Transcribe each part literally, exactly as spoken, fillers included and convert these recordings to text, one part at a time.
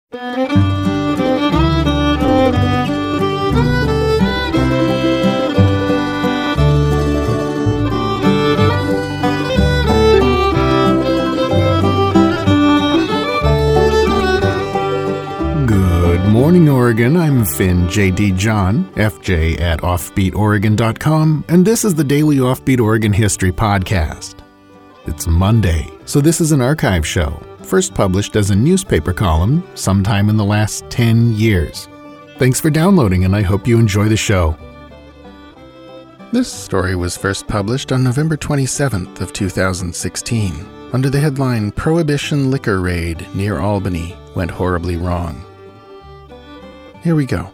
Good morning, Oregon. I'm Finn J D. John, F J at offbeat oregon dot com, and this is the Daily Offbeat Oregon History Podcast. It's Monday, so this is an archive show, first published as a newspaper column sometime in the last ten years. Thanks for downloading, and I hope you enjoy the show. This story was first published on November twenty-seventh of two thousand sixteen, under the headline, Prohibition Liquor Raid Near Albany Went Horribly Wrong. Here we go.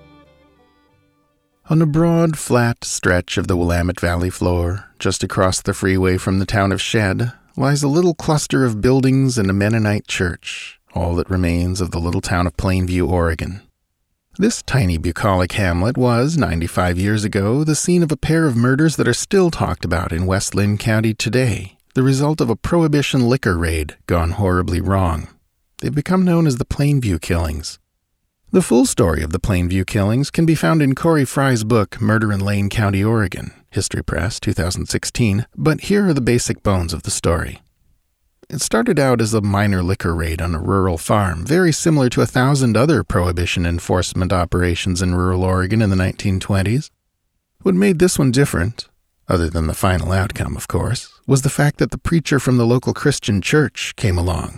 On a broad, flat stretch of the Willamette Valley floor, just across the freeway from the town of Shedd, lies a little cluster of buildings and a Mennonite church, all that remains of the little town of Plainview, Oregon. This tiny bucolic hamlet was, ninety-five years ago, the scene of a pair of murders that are still talked about in West Linn County today, the result of a prohibition liquor raid gone horribly wrong. They've become known as the Plainview Killings. The full story of the Plainview Killings can be found in Corey Fry's book, Murder in Lane County, Oregon, History Press, two thousand sixteen, but here are the basic bones of the story. It started out as a minor liquor raid on a rural farm, very similar to a thousand other prohibition enforcement operations in rural Oregon in the nineteen twenties. What made this one different, other than the final outcome, of course, was the fact that the preacher from the local Christian church came along.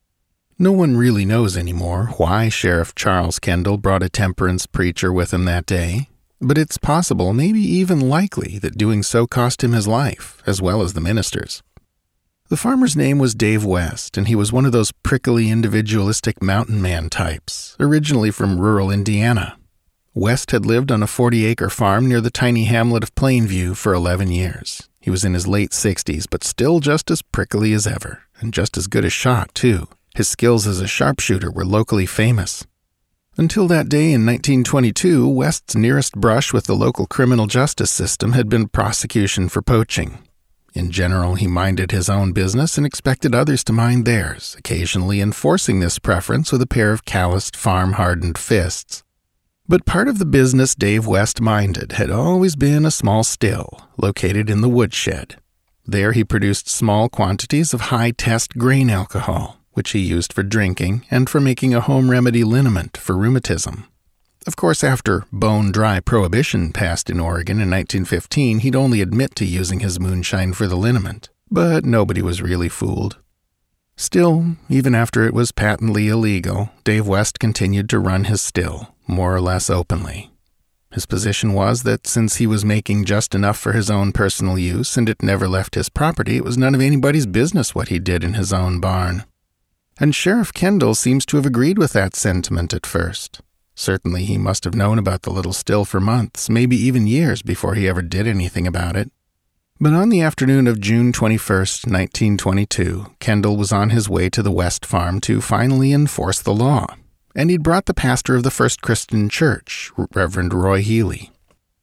No one really knows anymore why Sheriff Charles Kendall brought a temperance preacher with him that day, but it's possible, maybe even likely, that doing so cost him his life, as well as the minister's. The farmer's name was Dave West, and he was one of those prickly, individualistic mountain man types, originally from rural Indiana. West had lived on a forty-acre farm near the tiny hamlet of Plainview for eleven years. He was in his late sixties, but still just as prickly as ever, and just as good a shot, too. His skills as a sharpshooter were locally famous. Until that day in nineteen twenty-two, West's nearest brush with the local criminal justice system had been prosecution for poaching. In general, he minded his own business and expected others to mind theirs, occasionally enforcing this preference with a pair of calloused, farm-hardened fists. But part of the business Dave West minded had always been a small still, located in the woodshed. There he produced small quantities of high-test grain alcohol, which he used for drinking and for making a home remedy liniment for rheumatism. Of course, after bone-dry prohibition passed in Oregon in nineteen fifteen, he'd only admit to using his moonshine for the liniment, but nobody was really fooled. Still, even after it was patently illegal, Dave West continued to run his still, more or less openly. His position was that since he was making just enough for his own personal use and it never left his property, it was none of anybody's business what he did in his own barn. And Sheriff Kendall seems to have agreed with that sentiment at first. Certainly he must have known about the little still for months, maybe even years, before he ever did anything about it. But on the afternoon of June twenty-first, nineteen twenty-two, Kendall was on his way to the West Farm to finally enforce the law, and he'd brought the pastor of the First Christian Church, Reverend Roy Healy.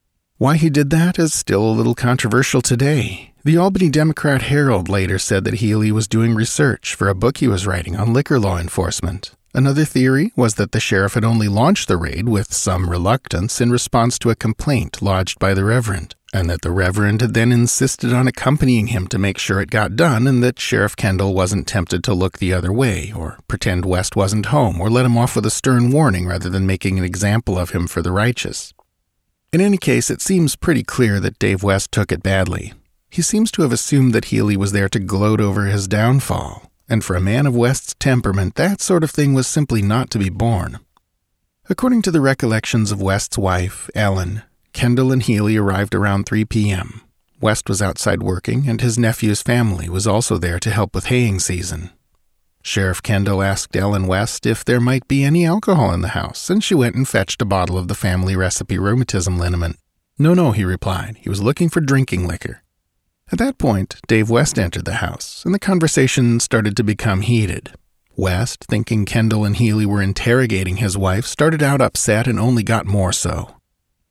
Why he did that is still a little controversial today. The Albany Democrat-Herald later said that Healy was doing research for a book he was writing on liquor law enforcement. Another theory was that the sheriff had only launched the raid with some reluctance in response to a complaint lodged by the Reverend, and that the Reverend had then insisted on accompanying him to make sure it got done, and that Sheriff Kendall wasn't tempted to look the other way, or pretend West wasn't home, or let him off with a stern warning rather than making an example of him for the righteous. In any case, it seems pretty clear that Dave West took it badly. He seems to have assumed that Healy was there to gloat over his downfall, and for a man of West's temperament, that sort of thing was simply not to be borne. According to the recollections of West's wife, Ellen, Kendall and Healy arrived around three p.m. West was outside working, and his nephew's family was also there to help with haying season. Sheriff Kendall asked Ellen West if there might be any alcohol in the house, and she went and fetched a bottle of the family recipe rheumatism liniment. No, no, he replied. He was looking for drinking liquor. At that point, Dave West entered the house, and the conversation started to become heated. West, thinking Kendall and Healy were interrogating his wife, started out upset and only got more so.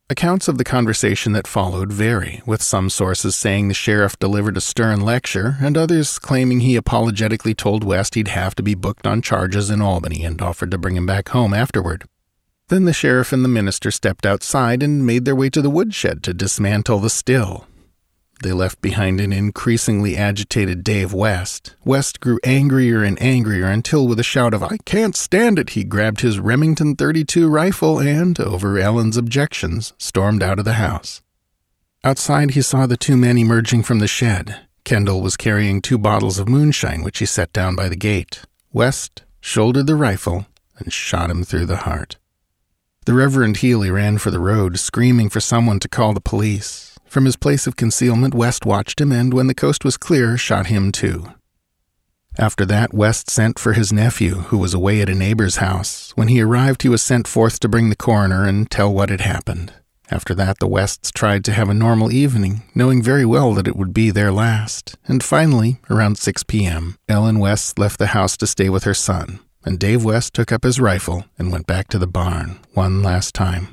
Accounts of the conversation that followed vary, with some sources saying the sheriff delivered a stern lecture and others claiming he apologetically told West he'd have to be booked on charges in Albany and offered to bring him back home afterward. Then the sheriff and the minister stepped outside and made their way to the woodshed to dismantle the still. They left behind an increasingly agitated Dave West. West grew angrier and angrier until, with a shout of, "I can't stand it," he grabbed his Remington thirty-two rifle and, over Ellen's objections, stormed out of the house. Outside, he saw the two men emerging from the shed. Kendall was carrying two bottles of moonshine, which he set down by the gate. West shouldered the rifle and shot him through the heart. The Reverend Healy ran for the road, screaming for someone to call the police. From his place of concealment, West watched him and, when the coast was clear, shot him too. After that, West sent for his nephew, who was away at a neighbor's house. When he arrived, he was sent forth to bring the coroner and tell what had happened. After that, the Wests tried to have a normal evening, knowing very well that it would be their last. And finally, around six p.m., Ellen West left the house to stay with her son, and Dave West took up his rifle and went back to the barn one last time.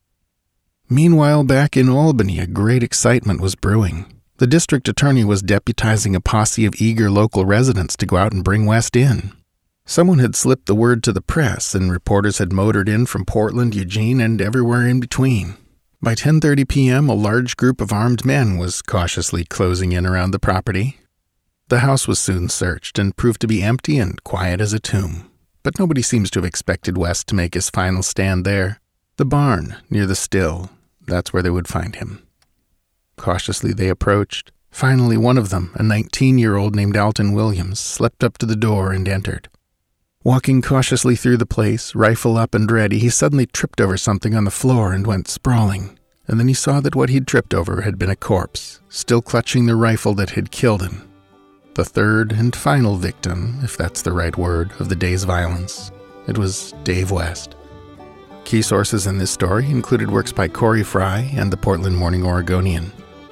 Meanwhile, back in Albany, a great excitement was brewing. The district attorney was deputizing a posse of eager local residents to go out and bring West in. Someone had slipped the word to the press, and reporters had motored in from Portland, Eugene, and everywhere in between. By ten thirty p.m., a large group of armed men was cautiously closing in around the property. The house was soon searched and proved to be empty and quiet as a tomb. But nobody seems to have expected West to make his final stand there. The barn, near the still, that's where they would find him. Cautiously they approached. Finally, one of them, a nineteen-year-old named Alton Williams, slipped up to the door and entered. Walking cautiously through the place, rifle up and ready, he suddenly tripped over something on the floor and went sprawling. And then he saw that what he'd tripped over had been a corpse, still clutching the rifle that had killed him. The third and final victim, if that's the right word, of the day's violence. It was Dave West. Key sources in this story included works by Corey Fry and the Portland Morning Oregonian.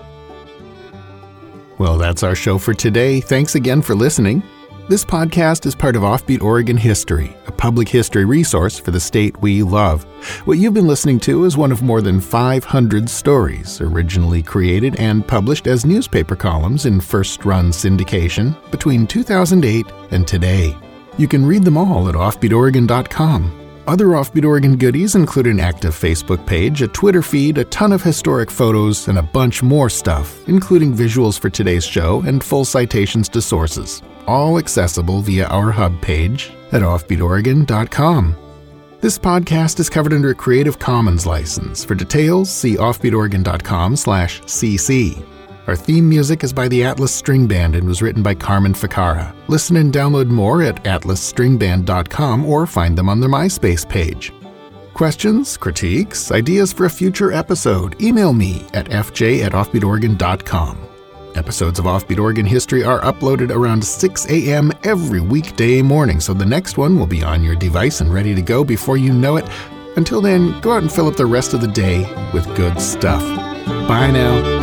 Well, that's our show for today. Thanks again for listening. This podcast is part of Offbeat Oregon History, a public history resource for the state we love. What you've been listening to is one of more than five hundred stories, originally created and published as newspaper columns in first-run syndication between two thousand eight and today. You can read them all at offbeat oregon dot com. Other Offbeat Oregon goodies include an active Facebook page, a Twitter feed, a ton of historic photos, and a bunch more stuff, including visuals for today's show and full citations to sources, all accessible via our hub page at offbeat oregon dot com. This podcast is covered under a Creative Commons license. For details, see offbeat oregon dot com slash c c. Our theme music is by the Atlas String Band and was written by Carmen Ficara. Listen and download more at atlas string band dot com or find them on their MySpace page. Questions, critiques, ideas for a future episode? Email me at f j at offbeat oregon dot com. Episodes of Offbeat Oregon History are uploaded around six a.m. every weekday morning, so the next one will be on your device and ready to go before you know it. Until then, go out and fill up the rest of the day with good stuff. Bye now.